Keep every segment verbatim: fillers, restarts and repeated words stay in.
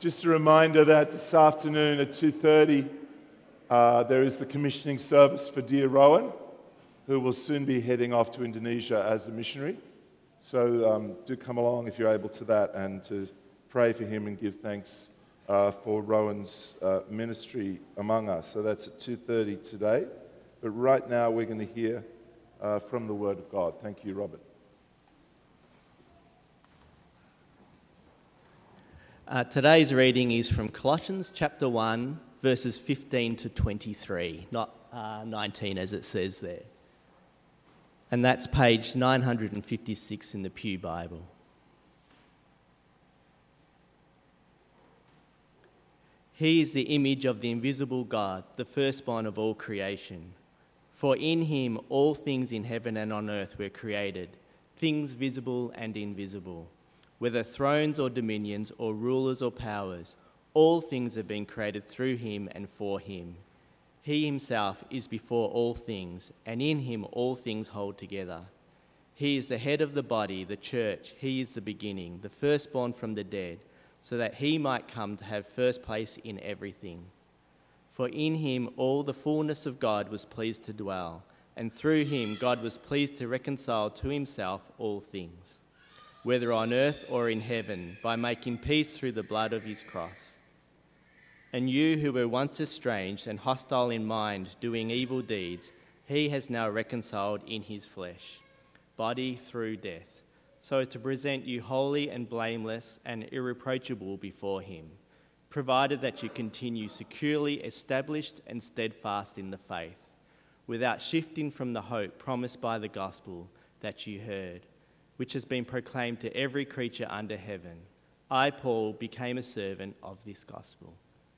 Just a reminder that this afternoon at two thirty, uh, there is the commissioning service for dear Rowan, who will soon be heading off to Indonesia as a missionary. So um, do come along if you're able to that and to pray for him and give thanks uh, for Rowan's uh, ministry among us. So that's at two thirty today. But right now we're going to hear uh, from the Word of God. Thank you, Robert. Uh, today's reading is from Colossians chapter one, verses fifteen to twenty-three, not uh, nineteen as it says there. And that's page nine hundred fifty-six in the Pew Bible. He is the image of the invisible God, the firstborn of all creation. For in him all things in heaven and on earth were created, things visible and invisible. Whether thrones or dominions or rulers or powers, all things have been created through him and for him. He himself is before all things, and in him all things hold together. He is the head of the body, the church. He is the beginning, the firstborn from the dead, so that he might come to have first place in everything. For in him all the fullness of God was pleased to dwell, and through him God was pleased to reconcile to himself all things, whether on earth or in heaven, by making peace through the blood of his cross. And you who were once estranged and hostile in mind, doing evil deeds, he has now reconciled in his flesh, body through death, so as to present you holy and blameless and irreproachable before him, provided that you continue securely established and steadfast in the faith, without shifting from the hope promised by the gospel that you heard, which has been proclaimed to every creature under heaven. I, Paul, became a servant of this gospel.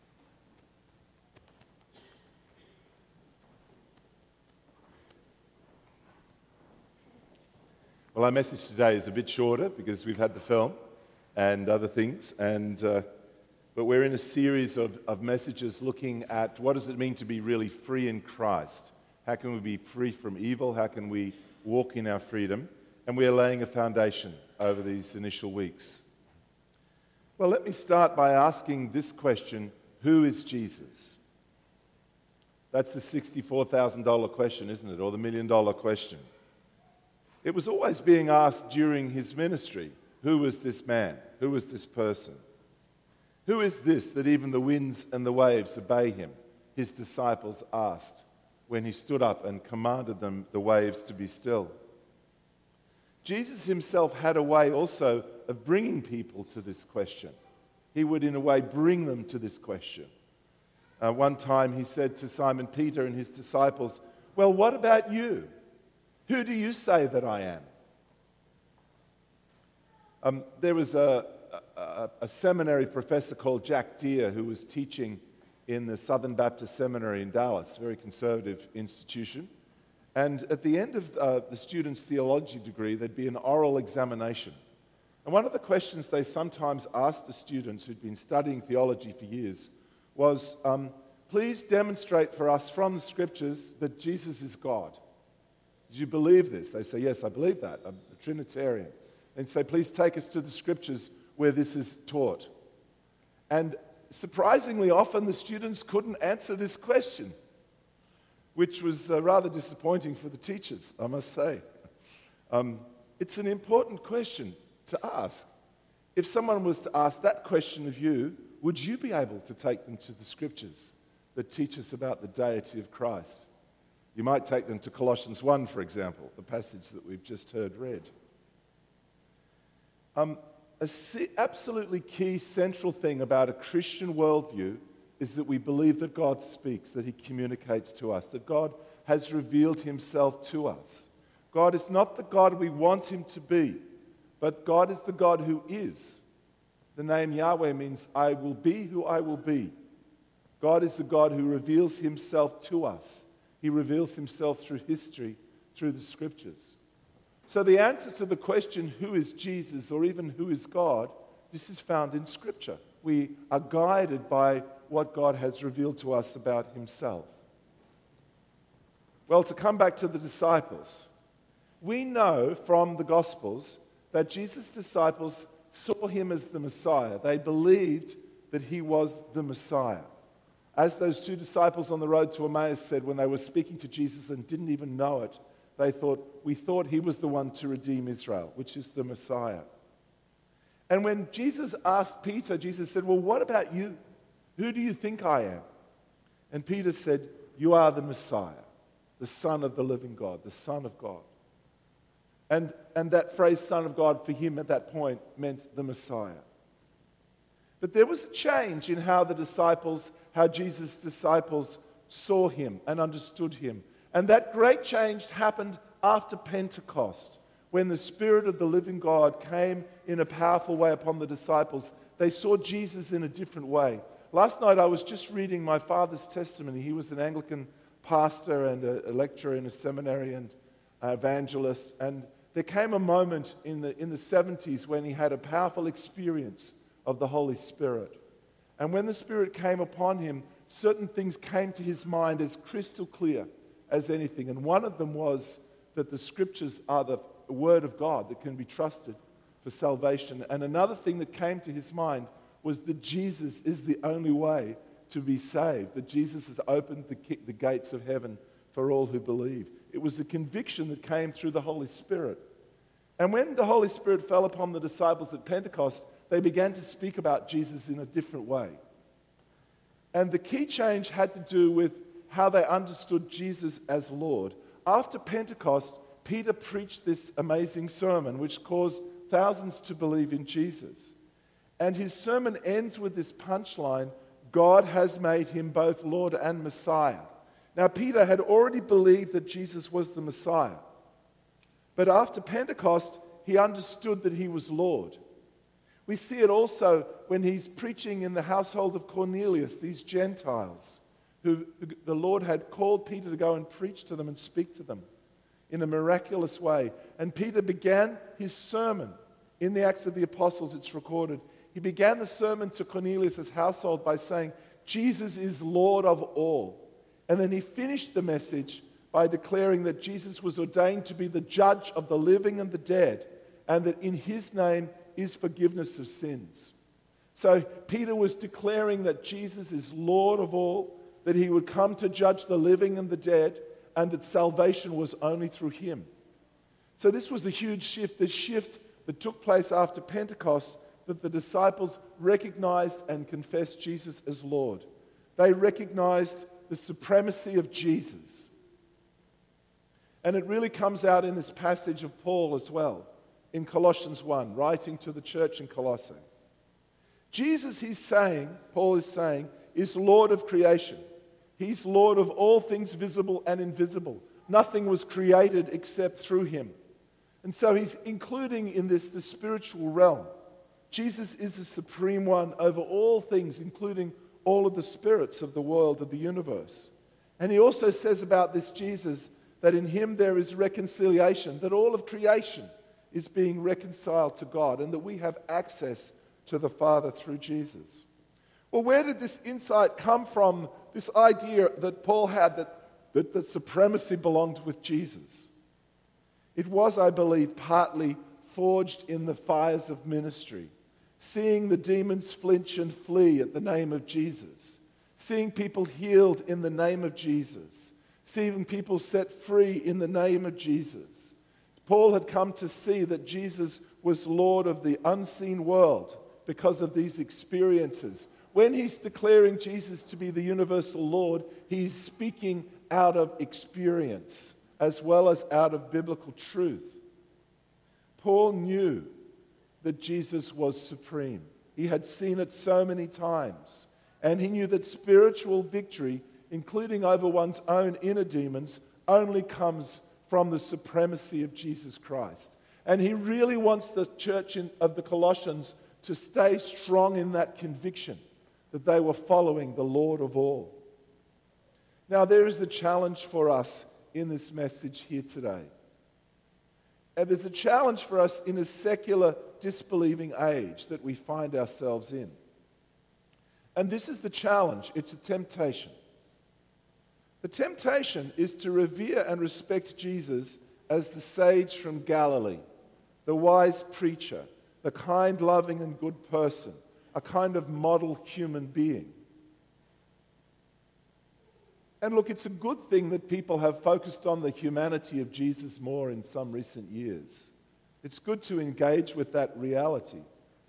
Well, our message today is a bit shorter because we've had the film and other things, and uh, but we're in a series of, of messages looking at what does it mean to be really free in Christ? How can we be free from evil? How can we walk in our freedom? And we are laying a foundation over these initial weeks. Well, let me start by asking this question: who is Jesus? That's the sixty-four thousand dollars question, isn't it? Or the million dollar question. It was always being asked during his ministry, who was this man? Who was this person? Who is this that even the winds and the waves obey him? His disciples asked when he stood up and commanded them, the waves, to be still. Jesus himself had a way also of bringing people to this question. He would, in a way, bring them to this question. Uh, one time he said to Simon Peter and his disciples, "Well, what about you? Who do you say that I am?" Um, there was a, a, a seminary professor called Jack Deere who was teaching in the Southern Baptist Seminary in Dallas, a very conservative institution. And at the end of uh, the student's theology degree, there'd be an oral examination. And one of the questions they sometimes asked the students who'd been studying theology for years was, um, please demonstrate for us from the scriptures that Jesus is God. Do you believe this? They say, yes, I believe that. I'm a Trinitarian. They'd say, please take us to the scriptures where this is taught. And surprisingly often, the students couldn't answer this question, which was uh, rather disappointing for the teachers, I must say. Um, it's an important question to ask. If someone was to ask that question of you, would you be able to take them to the scriptures that teach us about the deity of Christ? You might take them to Colossians one, for example, the passage that we've just heard read. Um, a c- absolutely key central thing about a Christian worldview is that we believe that God speaks, that he communicates to us, that God has revealed himself to us. God is not the God we want him to be, but God is the God who is. The name Yahweh means I will be who I will be. God is the God who reveals himself to us. He reveals himself through history, through the scriptures. So the answer to the question, who is Jesus, or even who is God, this is found in Scripture. We are guided by what God has revealed to us about himself. Well, to come back to the disciples, we know from the Gospels that Jesus' disciples saw him as the Messiah. They believed that he was the Messiah. As those two disciples on the road to Emmaus said when they were speaking to Jesus and didn't even know it, they thought, we thought he was the one to redeem Israel, which is the Messiah. And when Jesus asked Peter, Jesus said, well, what about you? Who do you think I am? And Peter said, you are the Messiah, the Son of the living God, the Son of God. And, and that phrase, Son of God, for him at that point meant the Messiah. But there was a change in how the disciples, how Jesus' disciples saw him and understood him. And that great change happened after Pentecost, when the Spirit of the living God came in a powerful way upon the disciples. They saw Jesus in a different way. Last night I was just reading my father's testimony. He was an Anglican pastor and a, a lecturer in a seminary and uh, evangelist. And there came a moment in the, in the seventies when he had a powerful experience of the Holy Spirit. And when the Spirit came upon him, certain things came to his mind as crystal clear as anything. And one of them was that the Scriptures are the Word of God that can be trusted for salvation. And another thing that came to his mind was that Jesus is the only way to be saved, that Jesus has opened the, the gates of heaven for all who believe. It was a conviction that came through the Holy Spirit. And when the Holy Spirit fell upon the disciples at Pentecost, they began to speak about Jesus in a different way. And the key change had to do with how they understood Jesus as Lord. After Pentecost, Peter preached this amazing sermon which caused thousands to believe in Jesus. And his sermon ends with this punchline, God has made him both Lord and Messiah. Now, Peter had already believed that Jesus was the Messiah. But after Pentecost, he understood that he was Lord. We see it also when he's preaching in the household of Cornelius, these Gentiles, who the Lord had called Peter to go and preach to them and speak to them in a miraculous way. And Peter began his sermon in the Acts of the Apostles, it's recorded. He began the sermon to Cornelius' household by saying, Jesus is Lord of all. And then he finished the message by declaring that Jesus was ordained to be the judge of the living and the dead, and that in his name is forgiveness of sins. So Peter was declaring that Jesus is Lord of all, that he would come to judge the living and the dead, and that salvation was only through him. So this was a huge shift, the shift that took place after Pentecost, that the disciples recognized and confessed Jesus as Lord. They recognized the supremacy of Jesus. And it really comes out in this passage of Paul as well, in Colossians one, writing to the church in Colossae. Jesus, he's saying, Paul is saying, is Lord of creation. He's Lord of all things visible and invisible. Nothing was created except through him. And so he's including in this the spiritual realm. Jesus is the supreme one over all things, including all of the spirits of the world, of the universe. And he also says about this Jesus that in him there is reconciliation, that all of creation is being reconciled to God, and that we have access to the Father through Jesus. Well, where did this insight come from, this idea that Paul had that, that, that supremacy belonged with Jesus? It was, I believe, partly forged in the fires of ministry, seeing the demons flinch and flee at the name of Jesus, seeing people healed in the name of Jesus, seeing people set free in the name of Jesus. Paul had come to see that Jesus was Lord of the unseen world because of these experiences. When he's declaring Jesus to be the universal Lord, he's speaking out of experience as well as out of biblical truth. Paul knew that Jesus was supreme. He had seen it so many times. And he knew that spiritual victory, including over one's own inner demons, only comes from the supremacy of Jesus Christ. And he really wants the church in, of the Colossians to stay strong in that conviction that they were following the Lord of all. Now, there is a challenge for us in this message here today. And there's a challenge for us in a secular, disbelieving age that we find ourselves in. And this is the challenge. It's a temptation. The temptation is to revere and respect Jesus as the sage from Galilee, the wise preacher, the kind, loving, and good person, a kind of model human being. And look, it's a good thing that people have focused on the humanity of Jesus more in some recent years. It's good to engage with that reality.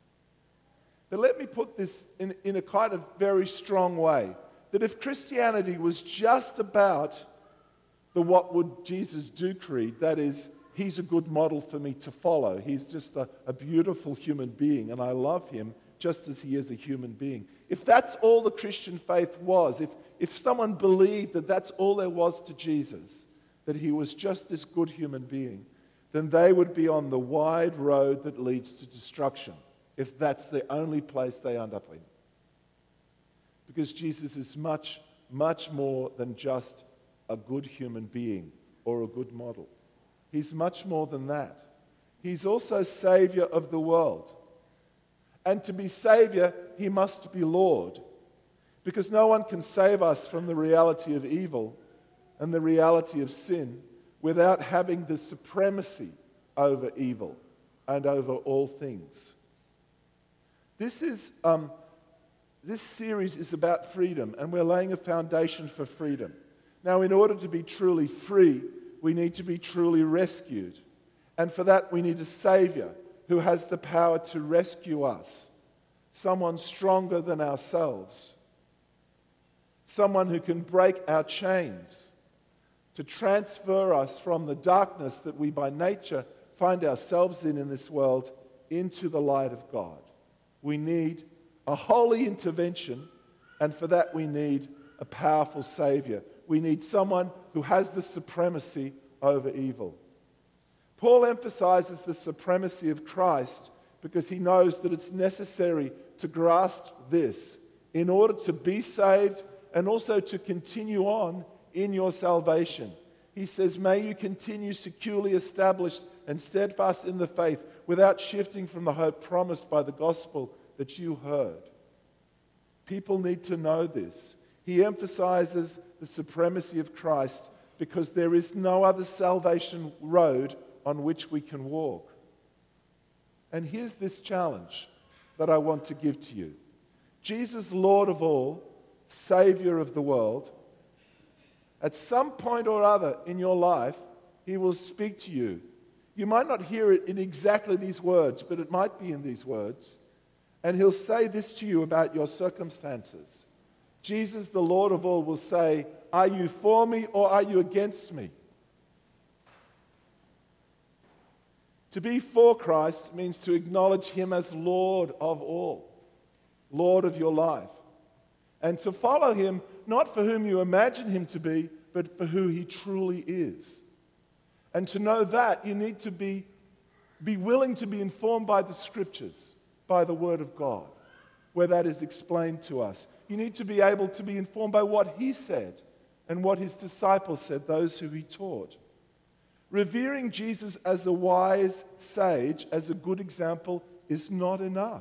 But let me put this in, in a kind of very strong way, that if Christianity was just about the "what would Jesus do" creed, that is, he's a good model for me to follow, he's just a, a beautiful human being and I love him just as he is a human being. If that's all the Christian faith was, if, if someone believed that that's all there was to Jesus, that he was just this good human being, then they would be on the wide road that leads to destruction, if that's the only place they end up in. Because Jesus is much, much more than just a good human being or a good model. He's much more than that. He's also Savior of the world. And to be Savior, he must be Lord. Because no one can save us from the reality of evil and the reality of sin without having the supremacy over evil and over all things. This is um, this series is about freedom, and we're laying a foundation for freedom. Now, in order to be truly free, we need to be truly rescued. And for that, we need a Savior who has the power to rescue us. Someone stronger than ourselves. Someone who can break our chains, to transfer us from the darkness that we by nature find ourselves in in this world into the light of God. We need a holy intervention, and for that we need a powerful Savior. We need someone who has the supremacy over evil. Paul emphasizes the supremacy of Christ because he knows that it's necessary to grasp this in order to be saved and also to continue on in your salvation. He says, may you continue securely established and steadfast in the faith without shifting from the hope promised by the gospel that you heard. People need to know this. He emphasizes the supremacy of Christ because there is no other salvation road on which we can walk. And here's this challenge that I want to give to you. Jesus, Lord of all, Savior of the world, at some point or other in your life, he will speak to you. You might not hear it in exactly these words, but it might be in these words. And he'll say this to you about your circumstances. Jesus, the Lord of all, will say, are you for me or are you against me? To be for Christ means to acknowledge him as Lord of all, Lord of your life. And to follow him, not for whom you imagine him to be, but for who he truly is. And to know that, you need to be, be willing to be informed by the Scriptures, by the Word of God, where that is explained to us. You need to be able to be informed by what he said and what his disciples said, those who he taught. Revering Jesus as a wise sage, as a good example, is not enough.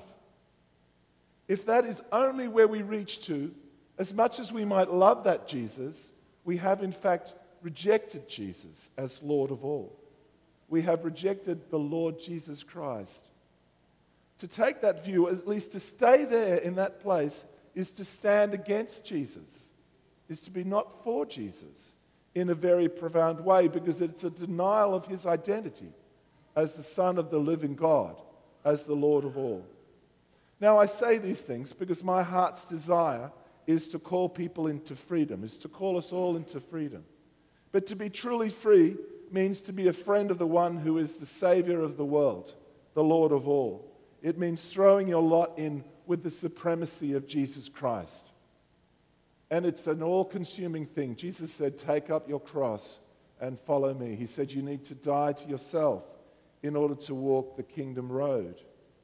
If that is only where we reach to, as much as we might love that Jesus, we have in fact rejected Jesus as Lord of all. We have rejected the Lord Jesus Christ. To take that view, at least to stay there in that place, is to stand against Jesus, is to be not for Jesus in a very profound way, because it's a denial of his identity as the Son of the living God, as the Lord of all. Now, I say these things because my heart's desire is to call people into freedom, is to call us all into freedom. But to be truly free means to be a friend of the one who is the Savior of the world, the Lord of all. It means throwing your lot in with the supremacy of Jesus Christ. And it's an all-consuming thing. Jesus said, take up your cross and follow me. He said you need to die to yourself in order to walk the kingdom road.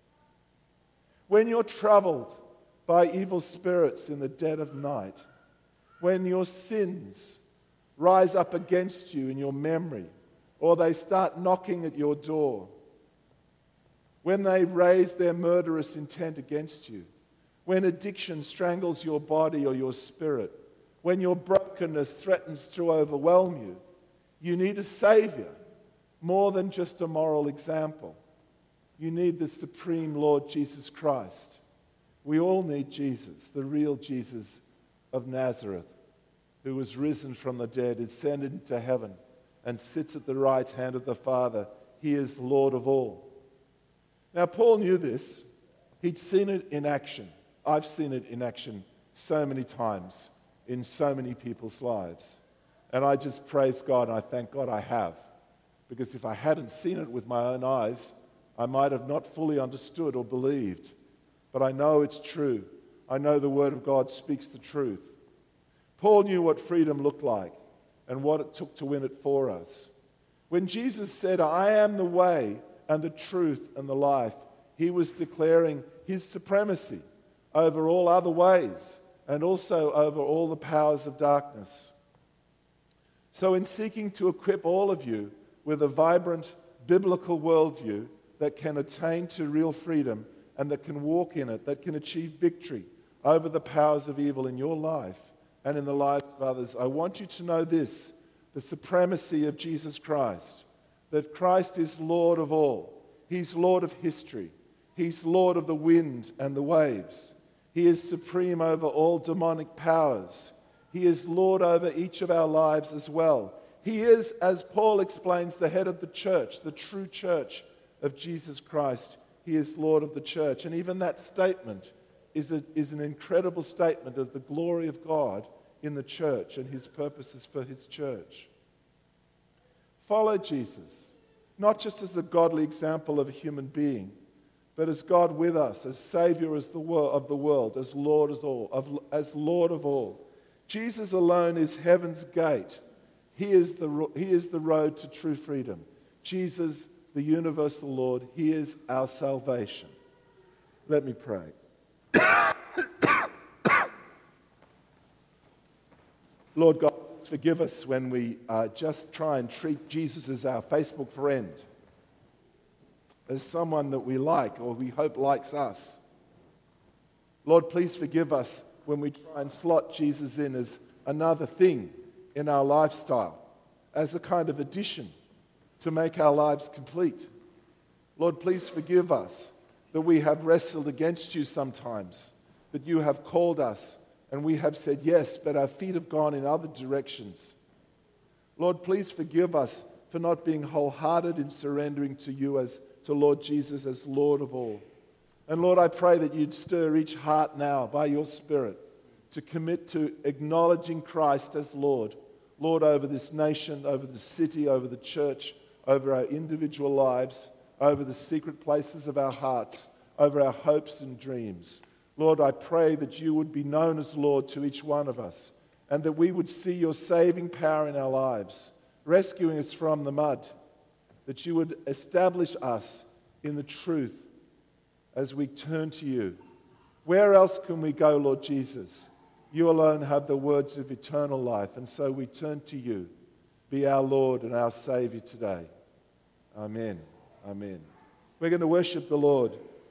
When you're troubled by evil spirits in the dead of night, when your sins rise up against you in your memory, or they start knocking at your door, when they raise their murderous intent against you, when addiction strangles your body or your spirit, when your brokenness threatens to overwhelm you, you need a Savior more than just a moral example. You need the supreme Lord Jesus Christ. We all need Jesus, the real Jesus of Nazareth, who was risen from the dead, ascended into heaven, and sits at the right hand of the Father. He is Lord of all. Now, Paul knew this. He'd seen it in action. I've seen it in action so many times in so many people's lives. And I just praise God, and I thank God I have. Because if I hadn't seen it with my own eyes, I might have not fully understood or believed. But I know it's true. I know the Word of God speaks the truth. Paul knew what freedom looked like and what it took to win it for us. When Jesus said, I am the way and the truth and the life, he was declaring his supremacy over all other ways and also over all the powers of darkness. So in seeking to equip all of you with a vibrant biblical worldview that can attain to real freedom and that can walk in it, that can achieve victory over the powers of evil in your life and in the lives of others, I want you to know this, the supremacy of Jesus Christ, that Christ is Lord of all. He's Lord of history. He's Lord of the wind and the waves. He is supreme over all demonic powers. He is Lord over each of our lives as well. He is, as Paul explains, the head of the church, the true church of Jesus Christ. He is Lord of the church. And even that statement is, a, is an incredible statement of the glory of God in the church and his purposes for his church. Follow Jesus, not just as a godly example of a human being, but as God with us, as Savior as the wor- of the world, as Lord as all, of, as Lord of all. Jesus alone is heaven's gate. He is the ro- He is the road to true freedom. Jesus, the universal Lord, he is our salvation. Let me pray. Lord God, forgive us when we uh, just try and treat Jesus as our Facebook friend, as someone that we like or we hope likes us. Lord, please forgive us when we try and slot Jesus in as another thing in our lifestyle, as a kind of addition to make our lives complete. Lord, please forgive us that we have wrestled against you sometimes, that you have called us and we have said yes, but our feet have gone in other directions. Lord, please forgive us for not being wholehearted in surrendering to you as to Lord Jesus as Lord of all. And Lord, I pray that you'd stir each heart now by your Spirit to commit to acknowledging Christ as Lord. Lord, over this nation, over the city, over the church, over our individual lives, over the secret places of our hearts, over our hopes and dreams. Lord, I pray that you would be known as Lord to each one of us and that we would see your saving power in our lives, rescuing us from the mud, that you would establish us in the truth as we turn to you. Where else can we go, Lord Jesus? You alone have the words of eternal life, and so we turn to you. Be our Lord and our Savior today. Amen. Amen. We're going to worship the Lord